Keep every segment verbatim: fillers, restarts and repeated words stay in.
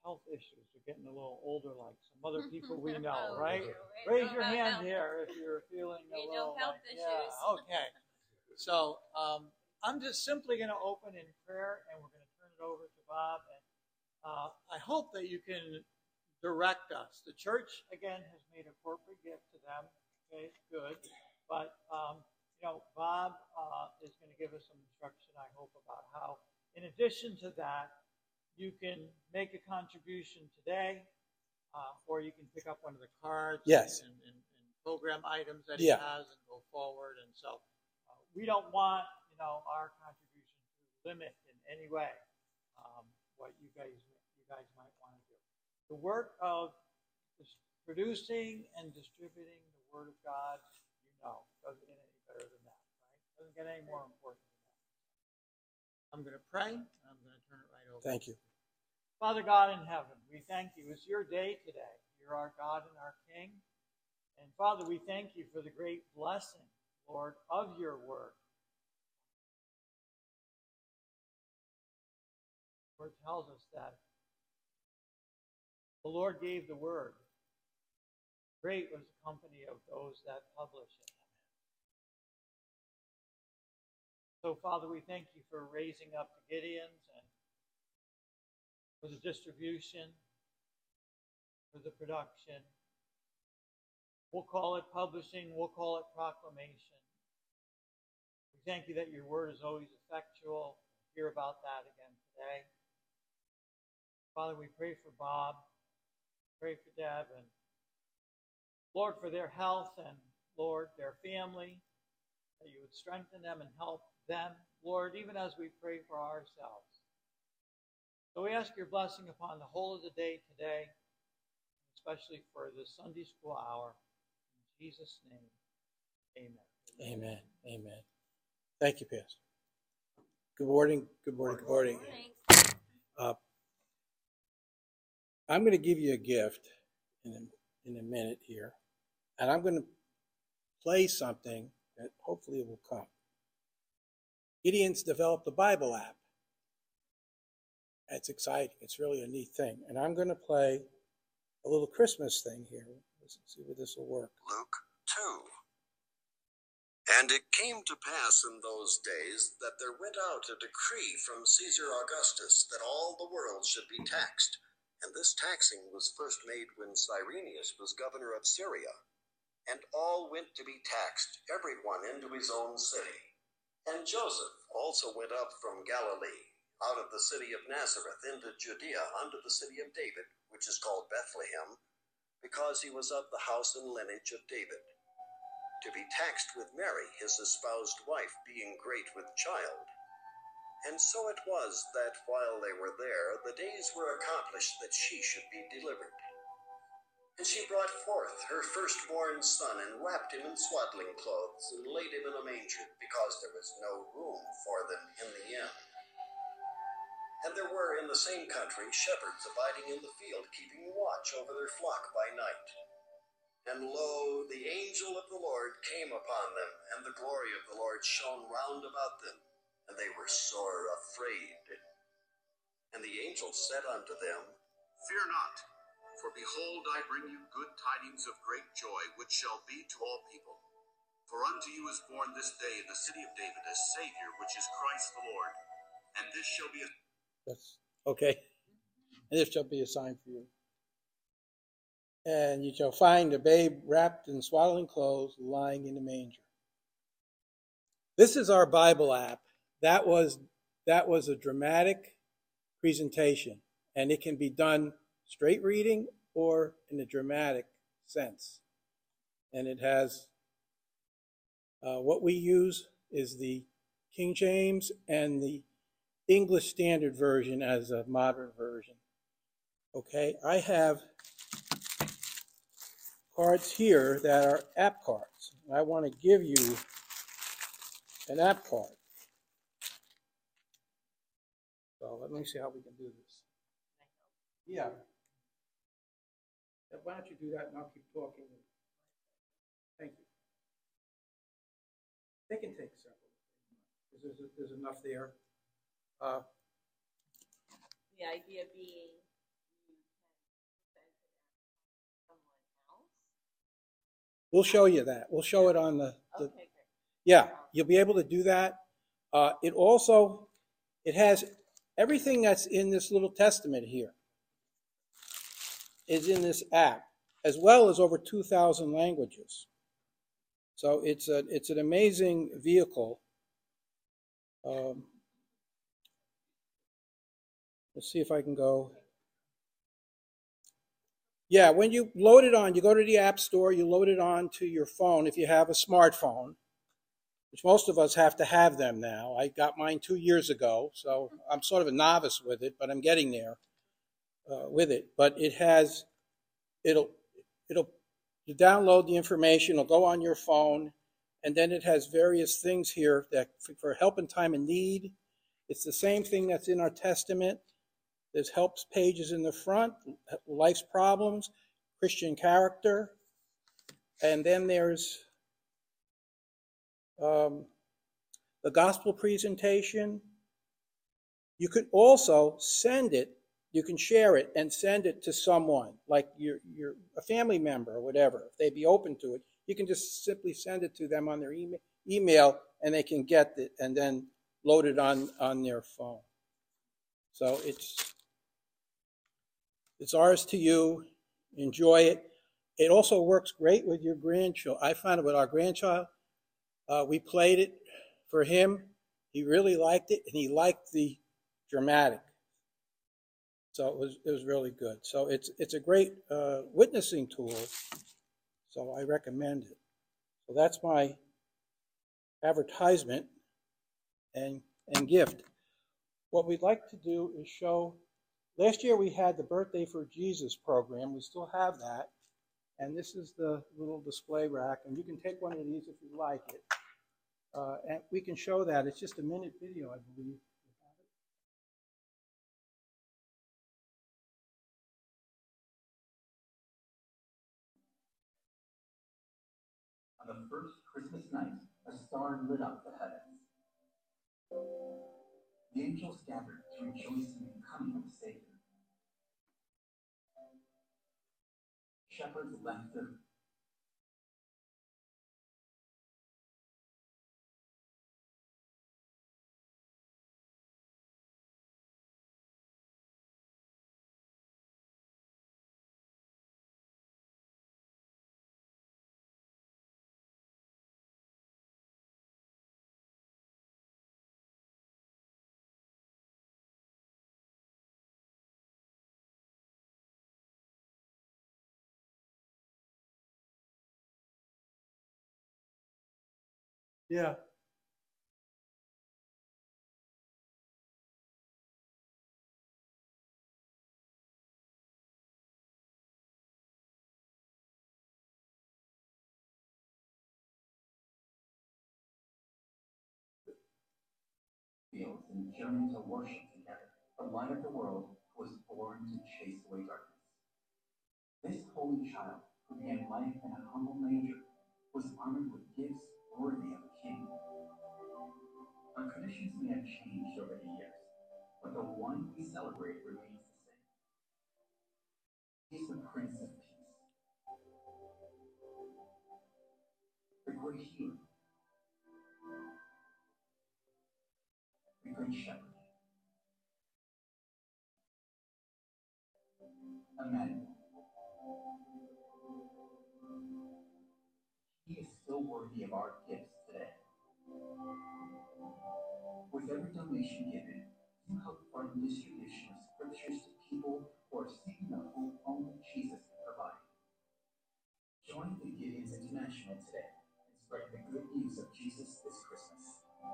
health issues. They're getting a little older, like some other people we know, oh, right? Raise your hand here if you're feeling a we little. know health like, issues. Yeah, okay. So um, I'm just simply going to open in prayer, and we're going to turn it over to Bob. And uh, I hope that you can direct us. The church, again, has made a corporate gift to them. Okay, good. But, um, you know, Bob uh, is going to give us some instruction, I hope, about how, in addition to that, you can make a contribution today, uh, or you can pick up one of the cards yes. and, and, and program items that he yeah. has and go forward. And so uh, we don't want, you know, our contribution to limit in any way um, what you guys you guys might want to do. The work of producing and distributing the Word of God, you know, doesn't get any better than that, right? Doesn't get any more important than that. I'm going to pray, and I'm going to turn it right over. Thank you. Father God in heaven, we thank you. It's your day today. You're our God and our King. And Father, we thank you for the great blessing, Lord, of your word. The word tells us that the Lord gave the word. Great was the company of those that publish it. So, Father, we thank you for raising up the Gideons and for the distribution, for the production. We'll call it publishing, we'll call it proclamation. We thank you that your word is always effectual. We'll hear about that again today. Father, we pray for Bob, pray for Deb, and Lord, for their health and, Lord, their family, that you would strengthen them and help them, Lord, even as we pray for ourselves. So we ask your blessing upon the whole of the day today, especially for the Sunday school hour. In Jesus' name, amen. Amen. Amen. Thank you, Pastor. Good morning. Good morning. Good morning. Good morning. Uh, I'm going to give you a gift in a, in a minute here, and I'm going to play something that hopefully will come. Gideon's developed a Bible app. It's exciting. It's really a neat thing. And I'm going to play a little Christmas thing here. Let's see if this will work. Luke two. And it came to pass in those days that there went out a decree from Caesar Augustus that all the world should be taxed. And this taxing was first made when Cyrenius was governor of Syria. And all went to be taxed, every one into his own city. And Joseph also went up from Galilee, out of the city of Nazareth into Judea unto the city of David, which is called Bethlehem, because he was of the house and lineage of David, to be taxed with Mary, his espoused wife, being great with child. And so it was that while they were there, the days were accomplished that she should be delivered. And she brought forth her firstborn son, and wrapped him in swaddling clothes, and laid him in a manger, because there was no room for them in the inn. And there were in the same country shepherds abiding in the field, keeping watch over their flock by night. And lo, the angel of the Lord came upon them, and the glory of the Lord shone round about them, and they were sore afraid. And the angel said unto them, Fear not, for behold, I bring you good tidings of great joy, which shall be to all people. For unto you is born this day in the city of David a Savior, which is Christ the Lord. And this shall be a... That's okay. And this shall be a sign for you. And you shall find a babe wrapped in swaddling clothes, lying in a manger. This is our Bible app. That was that was a dramatic presentation, and it can be done straight reading or in a dramatic sense. And it has uh, what we use is the King James and the English Standard Version as a modern version. Okay, I have cards here that are app cards. I want to give you an app card. So let me see how we can do this. Yeah. Why don't you do that and I'll keep talking. Thank you. They can take several. There's, there's enough there. Uh, the idea being you we'll show you that. We'll show it on the, the Okay, great. yeah, you'll be able to do that. Uh, it also, it has everything that's in this little testament here is in this app, as well as over two thousand languages. So it's a it's an amazing vehicle. Um, let's see if I can go. Yeah, when you load it on, you go to the App Store, you load it on to your phone if you have a smartphone, which most of us have to have them now. I got mine two years ago, so I'm sort of a novice with it, but I'm getting there uh, with it. But it has, it'll, it'll, you download the information, it'll go on your phone, and then it has various things here that for help in time of need. It's the same thing that's in our Testament. There's helps pages in the front, life's problems, Christian character, and then there's um, the gospel presentation. You could also send it, you can share it and send it to someone, like your, your, a family member or whatever. If they'd be open to it, you can just simply send it to them on their email, email and they can get it and then load it on, on their phone. So it's, it's ours to you. Enjoy it. It also works great with your grandchild. I found it with our grandchild. Uh, we played it for him. He really liked it, and he liked the dramatic. So it was it was really good. So it's it's a great uh, witnessing tool. So I recommend it. So that's my advertisement and and gift. What we'd like to do is show. Last year we had the Birthday for Jesus program. We still have that. And this is the little display rack. And you can take one of these if you like it. Uh, and we can show that. It's just a minute video, I believe. On the first Christmas night, a star lit up the heavens. The angels gathered to rejoice in the coming of the Savior. Shepherds left their Yeah. fields and journey to worship together. The light of the world was born to chase away darkness. This holy child, who began life in a humble manger, was armored with gifts worthy of a king. Our traditions may have changed over the years, but the one we celebrate remains the same. He's the Prince of Peace, the great healer, the great shepherd, Emmanuel. He is still worthy of our gifts today. With every donation given, you help fund the distribution of scriptures to people who are seeking the hope only Jesus can provide. Join the Gideons International today and spread the good news of Jesus this Christmas.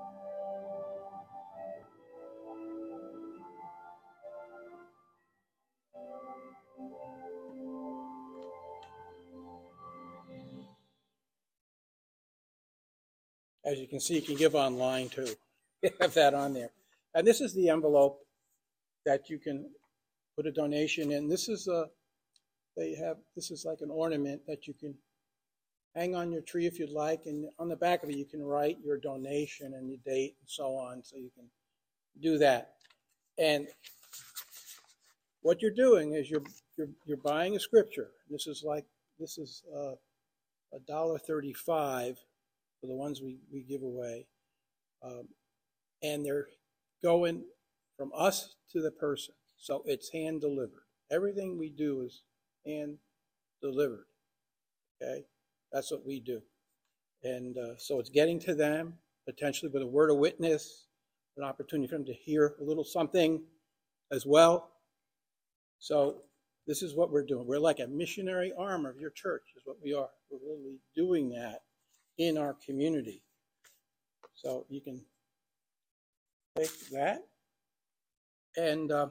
As you can see, you can give online too. You have that on there. And this is the envelope that you can put a donation in. This is a, they have, this is like an ornament that you can hang on your tree if you'd like. And on the back of it, you can write your donation and your date and so on. So you can do that. And what you're doing is you're, you're, you're buying a scripture. This is like, this is uh, a dollar thirty-five for the ones we, we give away. Um, and they're going from us to the person. So it's hand delivered. Everything we do is hand delivered. Okay? That's what we do. And uh, so it's getting to them, potentially with a word of witness, an opportunity for them to hear a little something as well. So this is what we're doing. We're like a missionary arm of your church is what we are. We're really doing that in our community. So you can take that. And, uh,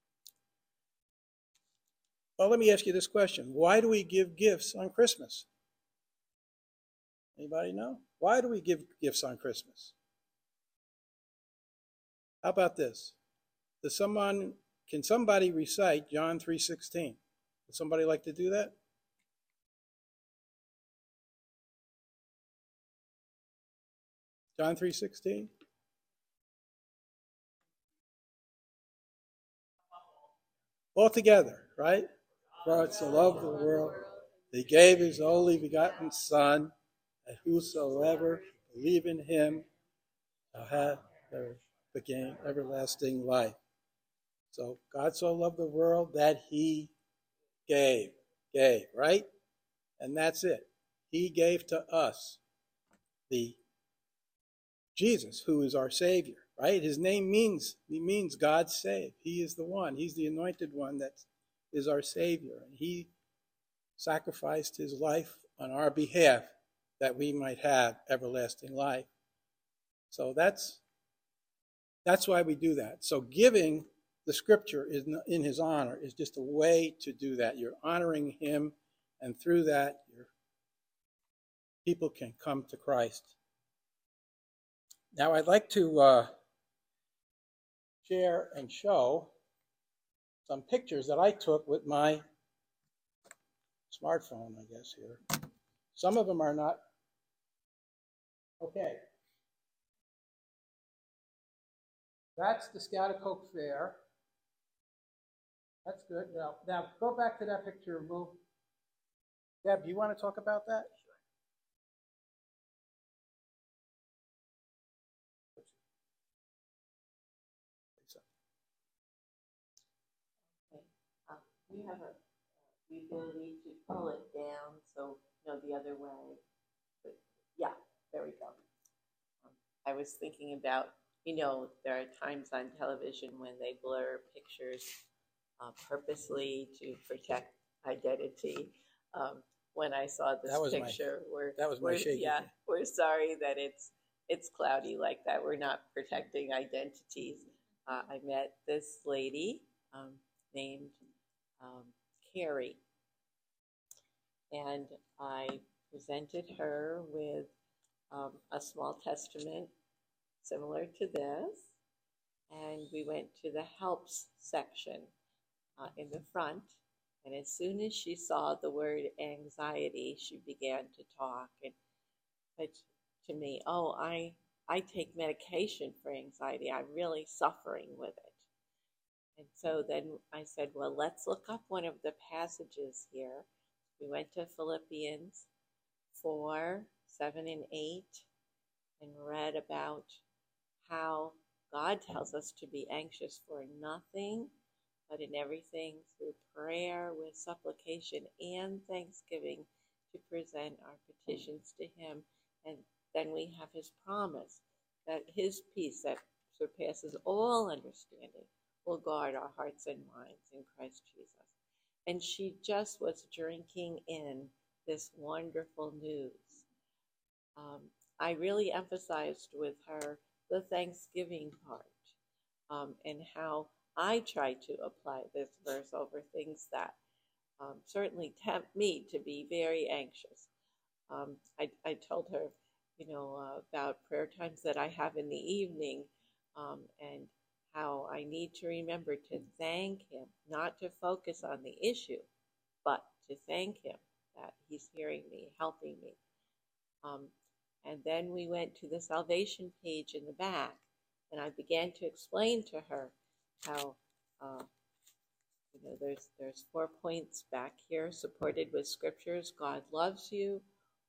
well, let me ask you this question. Why do we give gifts on Christmas? Anybody know? Why do we give gifts on Christmas? How about this? Does someone, can somebody recite John three sixteen? Would somebody like to do that? John three sixteen? All together, right? For it's the love of the world. He gave his only begotten Son, that whosoever believe in him shall have the gain everlasting life. So God so loved the world that he gave, gave, right? And that's it. He gave to us the Jesus, who is our Savior, right? His name means, he means God save. He is the one. He's the anointed one that is our Savior. And he sacrificed his life on our behalf that we might have everlasting life. So that's that's why we do that. So giving the scripture is in his honor is just a way to do that. You're honoring him, and through that, your people can come to Christ. Now, I'd like to uh, share and show some pictures that I took with my smartphone, I guess, here. Some of them are not. Okay. That's the Scoutacoke Fair. That's good. Now, now go back to that picture and move. Deb, do you want to talk about that? Okay. Uh, we have a, the ability to pull it down, so you know the other way. But yeah, there we go. Um, I was thinking about, you know, there are times on television when they blur pictures uh, purposely to protect identity. Um, when I saw this that was picture, my, we're, that was my we're shaky. yeah, we're sorry that it's it's cloudy like that. We're not protecting identities. Uh, I met this lady um, named um, Carrie, and I presented her with um, a small testament similar to this, and we went to the helps section uh, in the front, and as soon as she saw the word anxiety, she began to talk and said to me, oh, I, I take medication for anxiety. I'm really suffering with it. And so then I said, well, let's look up one of the passages here. We went to Philippians four, seven, and eight and read about how God tells us to be anxious for nothing, but in everything through prayer with supplication and thanksgiving to present our petitions to him. And then we have his promise that his peace that surpasses all understanding will guard our hearts and minds in Christ Jesus. And she just was drinking in this wonderful news. Um, I really emphasized with her the Thanksgiving part um, and how I try to apply this verse over things that um, certainly tempt me to be very anxious. Um, I, I told her, you know, uh, about prayer times that I have in the evening um, and how I need to remember to thank him, not to focus on the issue, but to thank him that he's hearing me, helping me. Um, and then we went to the salvation page in the back, and I began to explain to her how, uh, you know, there's there's four points back here supported with scriptures. God loves you.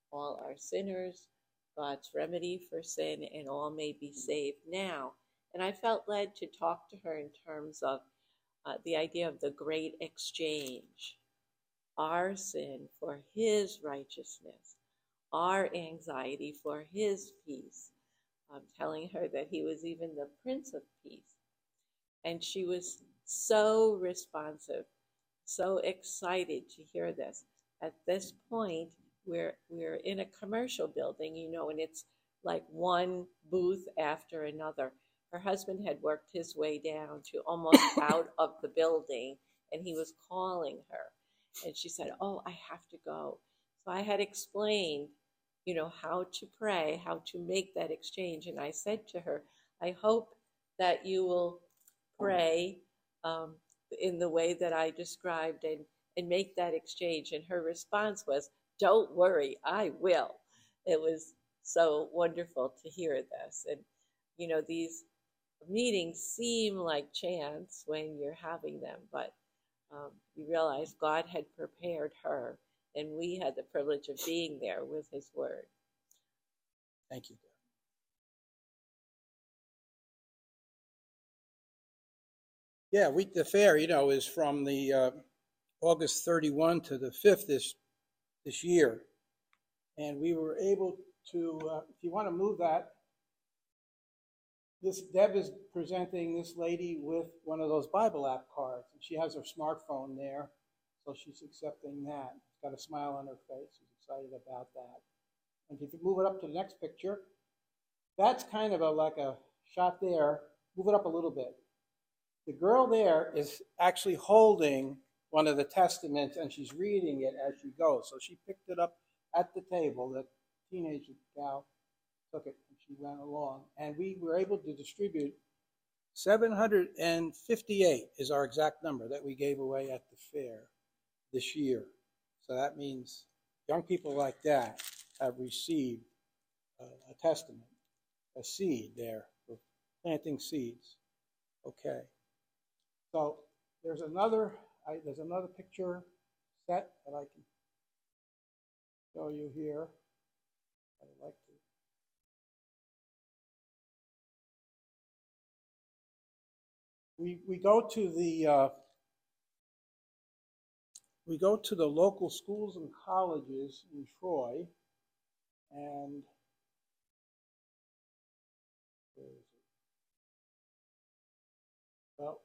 all are sinners, God's remedy for sin, and all may be saved now. And I felt led to talk to her in terms of uh, the idea of the great exchange. Our sin for his righteousness, our anxiety for his peace. I'm telling her that he was even the Prince of Peace. And she was so responsive, so excited to hear this. At this point, we're, we're in a commercial building, you know, and it's like one booth after another. Her husband had worked his way down to almost out of the building, and he was calling her. And she said, oh, I have to go. So I had explained, you know, how to pray, how to make that exchange. And I said to her, I hope that you will pray um, in the way that I described and, and make that exchange. And her response was, don't worry, I will. It was so wonderful to hear this. And, you know, these meetings seem like chance when you're having them, but um, you realize God had prepared her, and we had the privilege of being there with his word. Thank you. Yeah, week the fair, you know, is from the uh, August thirty-first to the fifth this this year, and we were able to. Uh, if you want to move that, this Deb is presenting this lady with one of those Bible app cards, and she has her smartphone there, so she's accepting that. She's got a smile on her face. She's excited about that. And if you move it up to the next picture, that's kind of a like a shot there. Move it up a little bit. The girl there is actually holding one of the testaments, and she's reading it as she goes. So she picked it up at the table. The teenage gal took it, and she went along. And we were able to distribute seven hundred fifty-eight is our exact number that we gave away at the fair this year. So that means young people like that have received a, a testament, a seed there for planting seeds. Okay. So there's another I, there's another picture set that I can show you here. I'd like to. We we go to the uh, we go to the local schools and colleges in Troy, and where is it? Well.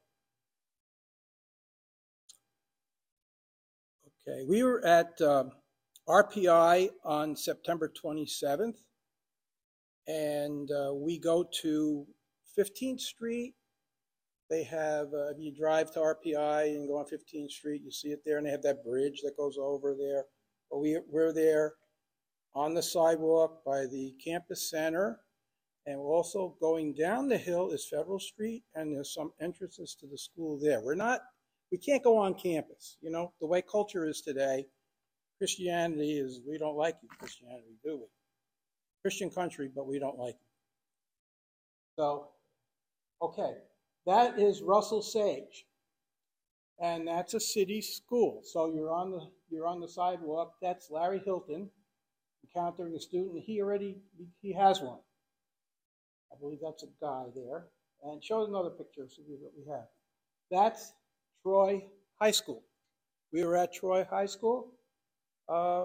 Okay, we were at um, R P I on September twenty-seventh, and uh, we go to fifteenth Street. They have, uh, if you drive to R P I and go on fifteenth Street, you see it there, and they have that bridge that goes over there. But we, we're there on the sidewalk by the campus center, and we're also going down the hill is Federal Street, and there's some entrances to the school there. We're not We can't go on campus. You know, the way culture is today, Christianity is, we don't like you, Christianity, do we? Christian country, but we don't like you. So, okay, that is Russell Sage. And that's a city school. So you're on the you're on the sidewalk. That's Larry Hilton encountering a student. He already, he has one. I believe that's a guy there. And show another picture so we what we have. That's Troy High School. We were at Troy High School. Uh,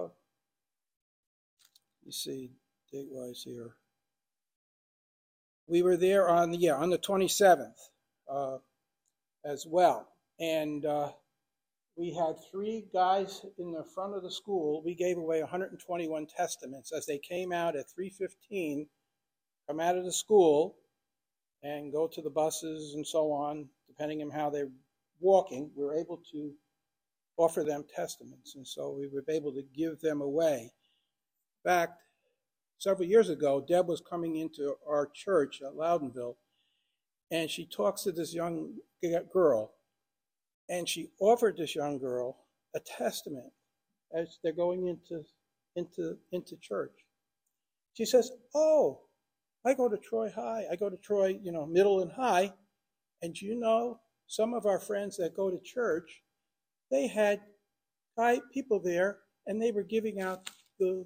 you see, date-wise here. We were there on the yeah on the twenty-seventh uh, as well, and uh, we had three guys in the front of the school. We gave away one hundred twenty-one testaments as they came out at three fifteen. Come out of the school and go to the buses and so on, depending on how they're walking. We were able to offer them testaments, and so we were able to give them away. In fact, several years ago, Deb was coming into our church at Loudonville, and she talks to this young girl, and she offered this young girl a testament as they're going into, into, into church. She says, oh, I go to Troy High. I go to Troy, you know, middle and high, and you know, some of our friends that go to church, they had people there, and they were giving out the,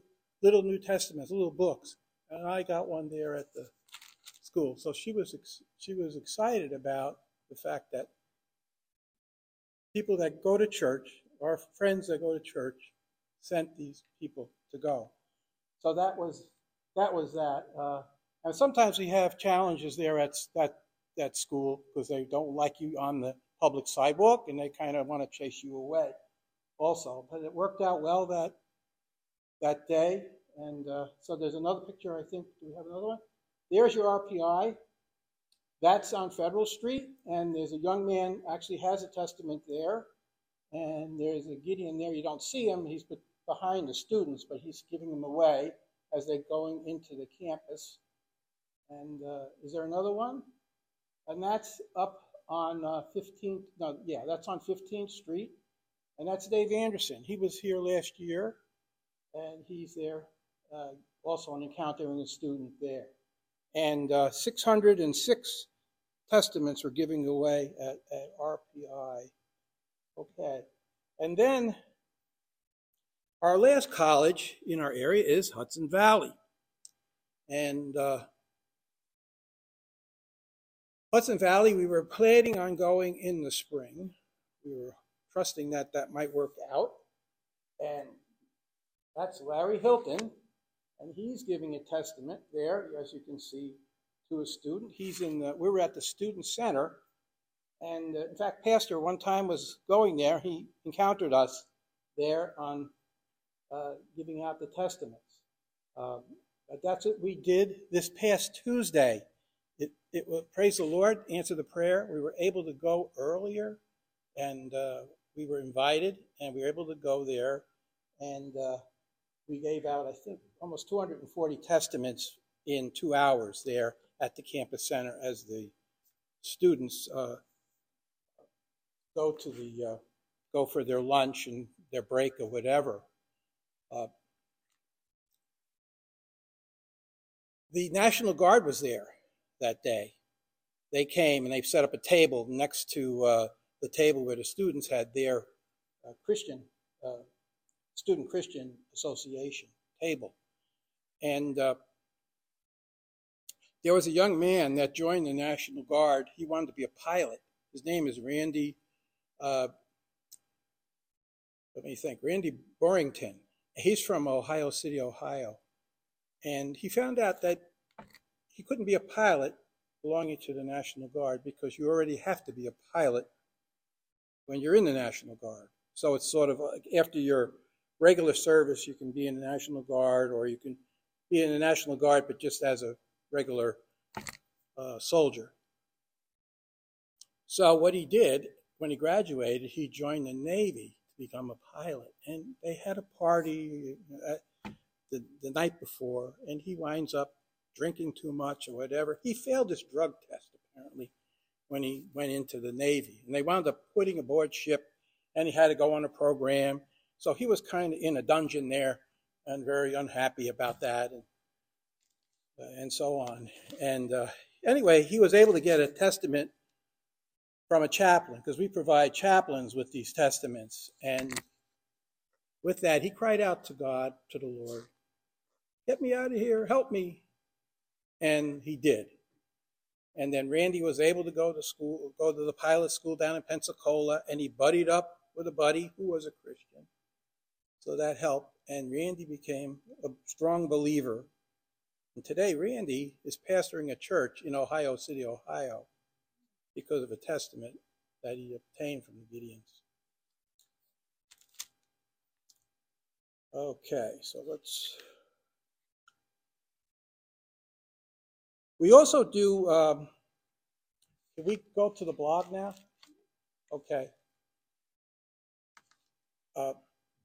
little New Testaments, little books, and I got one there at the school. So she was she was excited about the fact that people that go to church, our friends that go to church, sent these people to go. So that was that was that. Uh, and sometimes we have challenges there at that that school because they don't like you on the public sidewalk and they kind of want to chase you away also. But it worked out well that that day. And uh, so there's another picture, I think. Do we have another one? There's your R P I. That's on Federal Street. And there's a young man actually has a testament there. And there's a Gideon there. You don't see him. He's behind the students, but he's giving them away as they're going into the campus. And uh, is there another one? And that's up on uh, fifteenth, no, yeah, that's on fifteenth Street. And that's Dave Anderson. He was here last year, and he's there uh, also on encountering a student there. And uh, six hundred six testaments were giving away at, at R P I. Okay. And then our last college in our area is Hudson Valley. And uh, Hudson Valley, we were planning on going in the spring. We were trusting that that might work out. And that's Larry Hilton, and he's giving a testament there, as you can see, to a student. He's in the, we were at the student center, and uh, in fact, Pastor one time was going there. He encountered us there on uh, giving out the testaments. Um, but that's what we did this past Tuesday. It, it was, praise the Lord, answer the prayer. We were able to go earlier, and uh, we were invited, and we were able to go there, and uh, we gave out, I think, almost two hundred forty testaments in two hours there at the campus center as the students uh, go to the uh, go for their lunch and their break or whatever. Uh, the National Guard was there that day. They came and they set up a table next to uh, the table where the students had their uh, Christian uh, Student Christian Association table. And uh, there was a young man that joined the National Guard. He wanted to be a pilot. His name is Randy, uh, let me think, Randy Burrington. He's from Ohio City, Ohio. And he found out that he couldn't be a pilot belonging to the National Guard because you already have to be a pilot when you're in the National Guard. So it's sort of like after your regular service, you can be in the National Guard, or you can be in the National Guard, but just as a regular uh, soldier. So what he did, when he graduated, he joined the Navy to become a pilot. And they had a party uh, the, the night before, and he winds up drinking too much or whatever. He failed his drug test, apparently, when he went into the Navy. And they wound up putting aboard ship, and he had to go on a program. So he was kind of in a dungeon there and very unhappy about that and, uh, and so on. And uh, anyway, he was able to get a testament from a chaplain because we provide chaplains with these testaments. And with that, he cried out to God, to the Lord, "Get me out of here, help me." And he did. And then Randy was able to go to school, go to the pilot school down in Pensacola, and he buddied up with a buddy who was a Christian. So that helped, and Randy became a strong believer. And today, Randy is pastoring a church in Ohio City, Ohio, because of a testament that he obtained from the Gideons. Okay, so let's... We also do... Um, can we go to the blog now? Okay. Uh,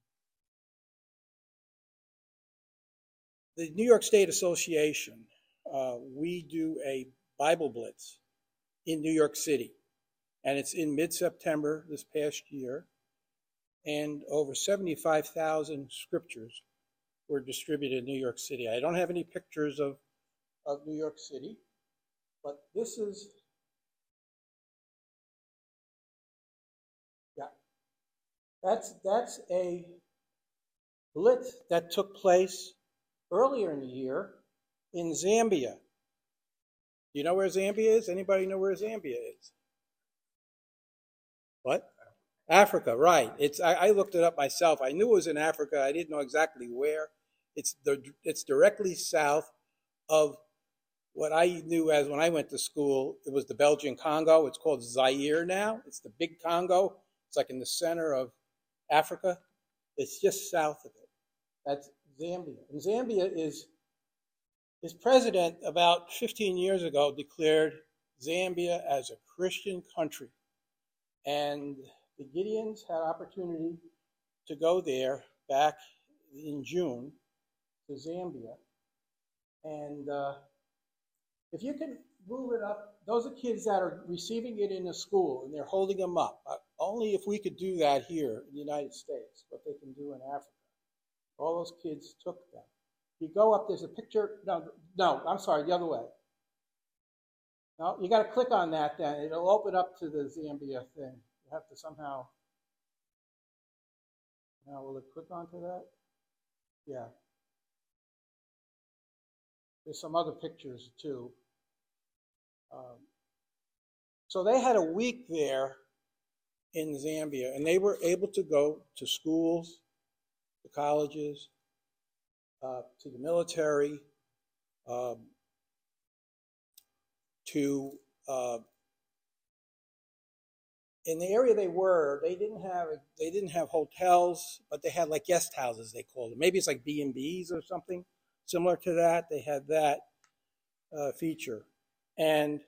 The New York State Association, uh, we do a Bible Blitz in New York City. And it's in mid-September this past year. And over seventy-five thousand scriptures were distributed in New York City. I don't have any pictures of, of New York City, but this is, yeah, that's, that's a blitz that took place earlier in the year in Zambia. Do you know where Zambia is? Anybody know where Zambia is? What? Africa, right. It's I, I looked it up myself. I knew it was in Africa. I didn't know exactly where. It's the it's directly south of what I knew as when I went to school. It was the Belgian Congo. It's called Zaire now. It's the big Congo. It's like in the center of Africa. It's just south of it. That's Zambia. And Zambia is his president about fifteen years ago declared Zambia as a Christian country. And the Gideons had opportunity to go there back in June to Zambia. And uh, if you can move it up, those are kids that are receiving it in the school and they're holding them up. Uh, only if we could do that here in the United States, what they can do in Africa. All those kids took them. You go up, there's a picture. No, no, I'm sorry, the other way. No, you got to click on that then. It'll open up to the Zambia thing. You have to somehow. Now, will it click onto that? Yeah. There's some other pictures too. Um, so they had a week there in Zambia, and they were able to go to schools, to colleges, uh, to the military, um, to uh, in the area they were, they didn't have they didn't have hotels, but they had like guest houses, they called them. Maybe it's like B and B's or something similar to that. They had that uh, feature, and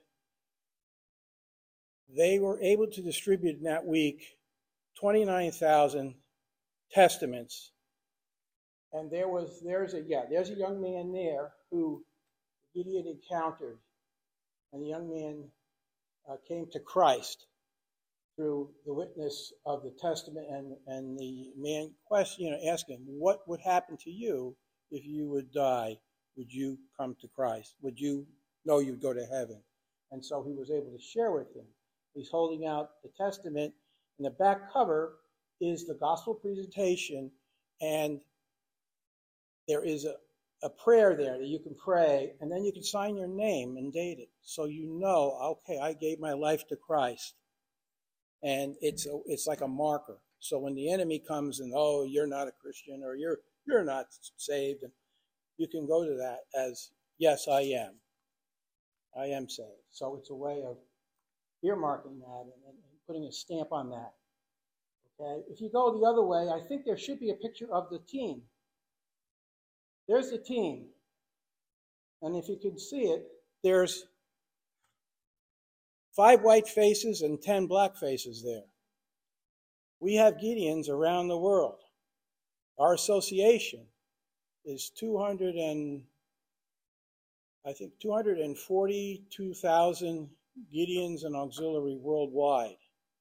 they were able to distribute in that week twenty-nine thousand testaments. And there was there's a yeah there's a young man there who Gideon encountered, and the young man uh, came to Christ through the witness of the testament, and, and the man question, you know, asking him, what would happen to you if you would die? Would you come to Christ? Would you know you'd go to heaven? And so he was able to share with him. He's holding out the testament, and the back cover is the gospel presentation, and there is a, a prayer there that you can pray, and then you can sign your name and date it, so you know, okay, I gave my life to Christ. And it's a, it's like a marker. So when the enemy comes and, oh, you're not a Christian, or you're you're not saved, and you can go to that as, yes, I am. I am saved. So it's a way of earmarking that and, and putting a stamp on that. Okay. If you go the other way, I think there should be a picture of the team. There's the team. And if you can see it, there's five white faces and ten black faces there. We have Gideons around the world. Our association is two hundred and I think two hundred forty-two thousand Gideons and auxiliary worldwide.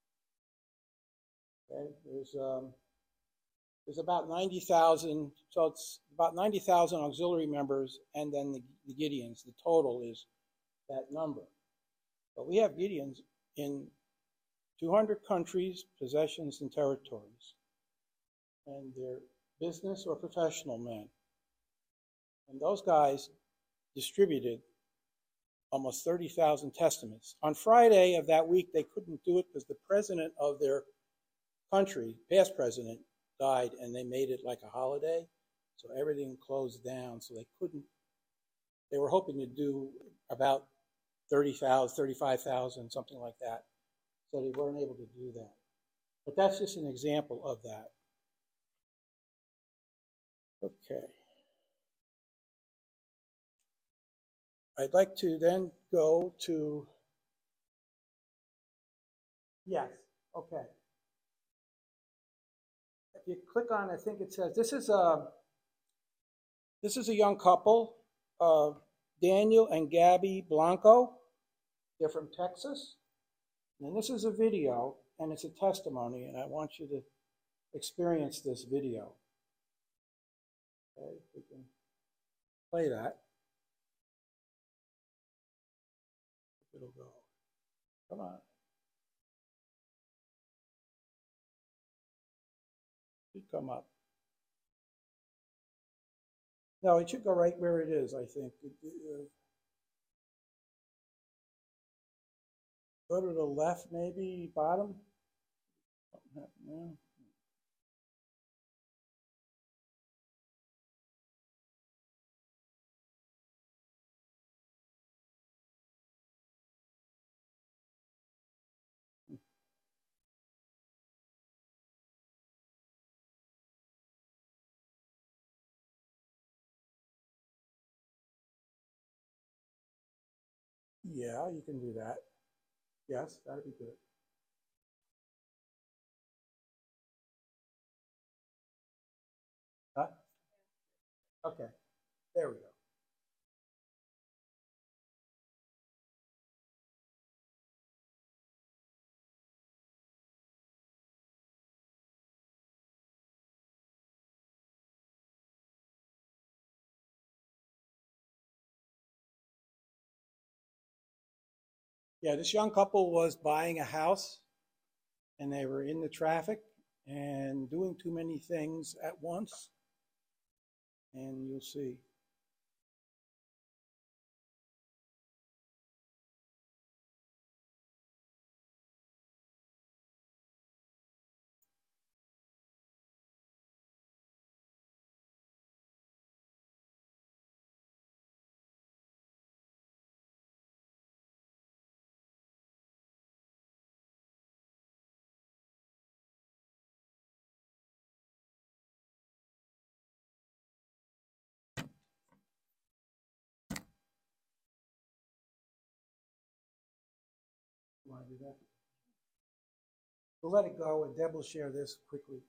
Okay, there's um, there's about ninety thousand, so it's about ninety thousand auxiliary members, and then the, the Gideons. The total is that number. But we have Gideons in two hundred countries, possessions, and territories. And they're business or professional men. And those guys distributed almost thirty thousand testaments. On Friday of that week, they couldn't do it because the president of their country, past president, died, and they made it like a holiday. So everything closed down, so they couldn't. They were hoping to do about thirty thousand, thirty-five thousand, something like that. So they weren't able to do that. But that's just an example of that. Okay. I'd like to then go to, yes, okay. If you click on, I think it says, this is a, this is a young couple, uh, Daniel and Gabby Blanco. They're from Texas. And this is a video, and it's a testimony, and I want you to experience this video. Okay, we can play that. It'll go. Come on. Should come up. No, it should go right where it is, I think. It- it, uh, Go to the left, maybe, bottom. Something happened there. Yeah, you can do that. Yes, that'd be good. Huh? Okay, there we go. Yeah, this young couple was buying a house and they were in the traffic and doing too many things at once. And you'll see. You want to do that? We'll let it go and Deb will share this quickly.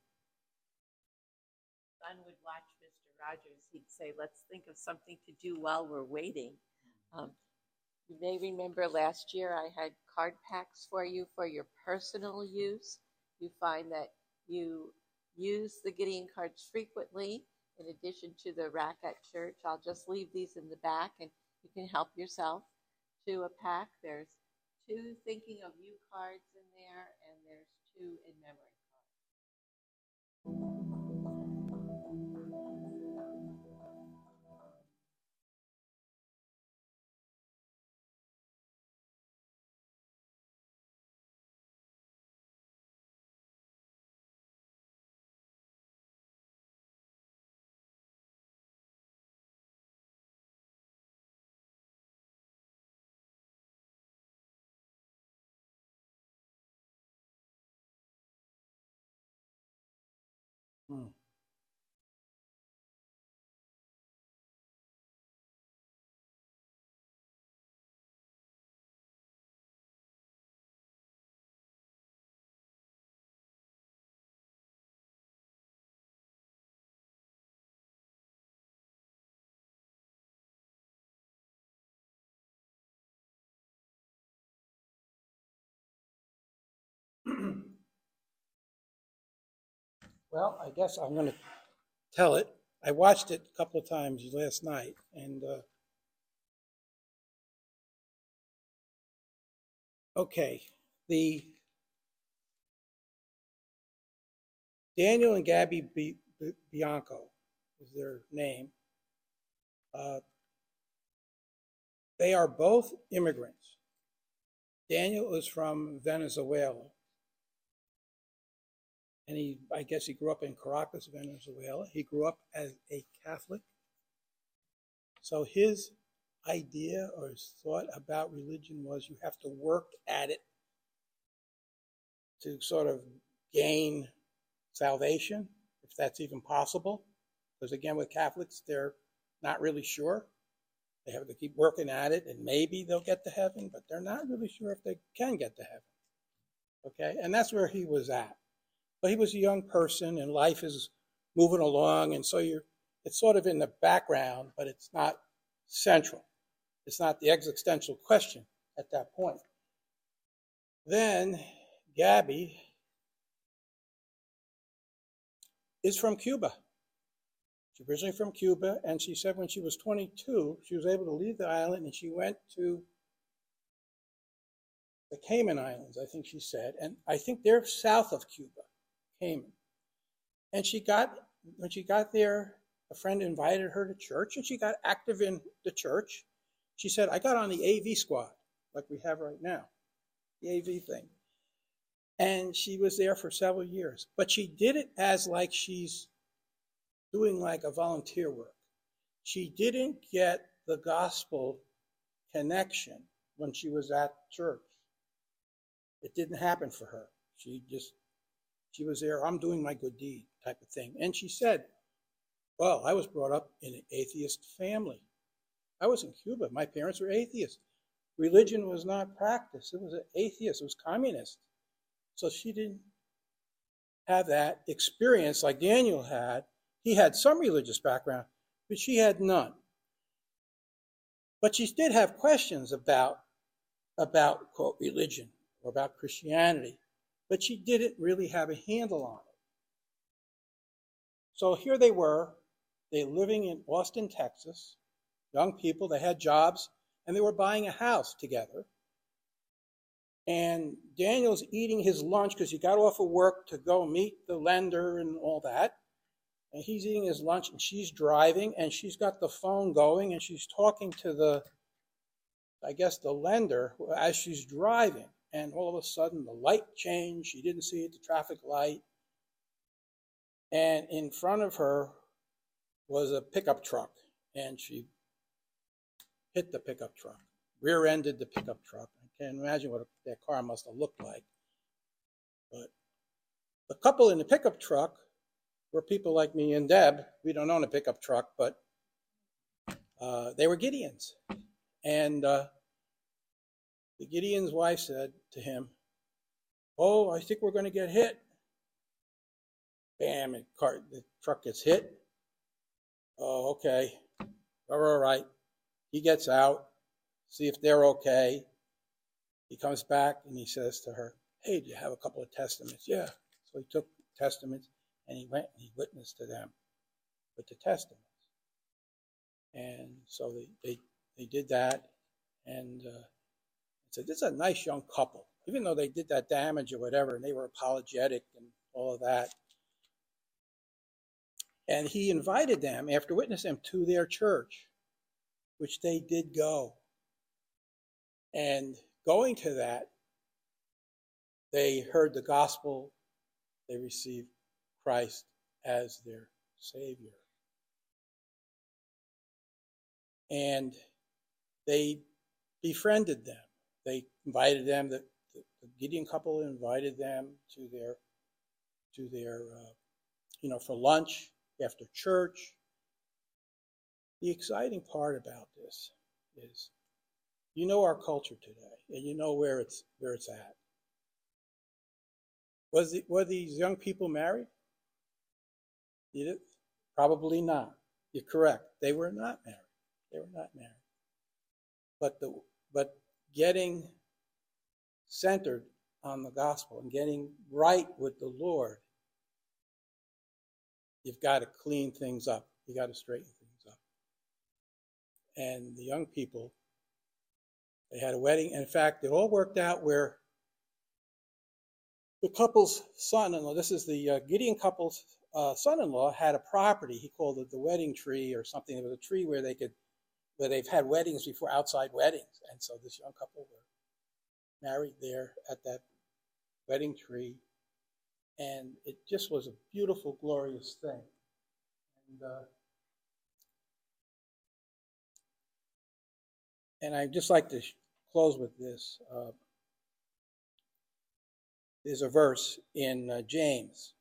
Son would watch Mister Rogers, he'd say, let's think of something to do while we're waiting. Um, you may remember last year I had card packs for you for your personal use. You find that you use the Gideon cards frequently in addition to the rack at church. I'll just leave these in the back and you can help yourself to a pack. There's two thinking of you cards in there and there's two in memory. Hmm. Well, I guess I'm going to tell it. I watched it a couple of times last night, and uh, okay, the Daniel and Gabby B- B- Bianco is their name. Uh, they are both immigrants. Daniel is from Venezuela, and he, I guess he grew up in Caracas, Venezuela. He grew up as a Catholic. So his idea or his thought about religion was you have to work at it to sort of gain salvation, if that's even possible. Because again, with Catholics, they're not really sure. They have to keep working at it, and maybe they'll get to heaven, but they're not really sure if they can get to heaven. Okay, and that's where he was at. But he was a young person, and life is moving along, and so you're, it's sort of in the background, but it's not central. It's not the existential question at that point. Then Gabby is from Cuba. She's originally from Cuba, and she said when she was twenty-two, she was able to leave the island, and she went to the Cayman Islands, I think she said, and I think they're south of Cuba, Cayman. And she got, when she got there, a friend invited her to church, and she got active in the church. She said, I got on the A V squad, like we have right now, the A V thing. And she was there for several years. But she did it as like she's doing like a volunteer work. She didn't get the gospel connection when she was at church. It didn't happen for her. She just, she was there, I'm doing my good deed type of thing. And she said, well, I was brought up in an atheist family. I was in Cuba. My parents were atheists. Religion was not practiced. It was an atheist. It was communist. So she didn't have that experience like Daniel had. He had some religious background, but she had none. But she did have questions about, about quote, religion or about Christianity, but she didn't really have a handle on it. So here they were, they living in Austin, Texas, young people, they had jobs, and they were buying a house together. And Daniel's eating his lunch because he got off of work to go meet the lender and all that. And he's eating his lunch, and she's driving, and she's got the phone going, and she's talking to the, I guess, the lender as she's driving. And all of a sudden, the light changed. She didn't see it, the traffic light. And in front of her was a pickup truck, and she hit the pickup truck, rear-ended the pickup truck. I can't imagine what that car must have looked like. But the couple in the pickup truck were people like me and Deb. We don't own a pickup truck, but uh, they were Gideons. And uh, the Gideon's wife said to him, oh, I think we're going to get hit. Bam, the, car, the truck gets hit. Oh, okay. We're all right. He gets out, see if they're okay. He comes back and he says to her, hey, do you have a couple of testaments? Yeah. So he took testaments and he went and he witnessed to them with the testaments. And so they, they, they did that, and uh, said, this is a nice young couple. Even though they did that damage or whatever, and they were apologetic and all of that. And he invited them, after witnessing them, to their church, which they did go. And going to that, they heard the gospel, they received Christ as their Savior. And they befriended them. They invited them, the, the, the Gideon couple invited them to their, to their, uh, you know, for lunch after church. The exciting part about this is, you know our culture today, and you know where it's where it's at. Was it, were these young people married? Did it? Probably not. You're correct. They were not married. They were not married. But the but getting centered on the gospel and getting right with the Lord, you've got to clean things up. You got to straighten things up. And the young people, they had a wedding. In fact, it all worked out where the couple's son-in-law, this is the uh, Gideon couple's uh, son-in-law, had a property. He called it the wedding tree or something. It was a tree where they could, where they've had weddings before, outside weddings. And so this young couple were married there at that wedding tree. And it just was a beautiful, glorious thing. And, uh, and I'd just like to close with this. Uh, there's a verse in uh, James.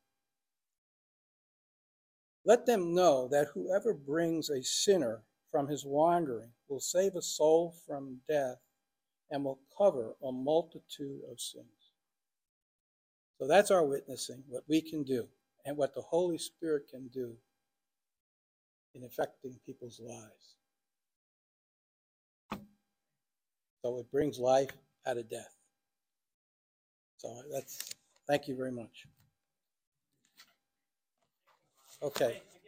Let them know that whoever brings a sinner from his wandering will save a soul from death and will cover a multitude of sins. So that's our witnessing, what we can do, and what the Holy Spirit can do in affecting people's lives. So it brings life out of death. So that's, thank you very much. Okay.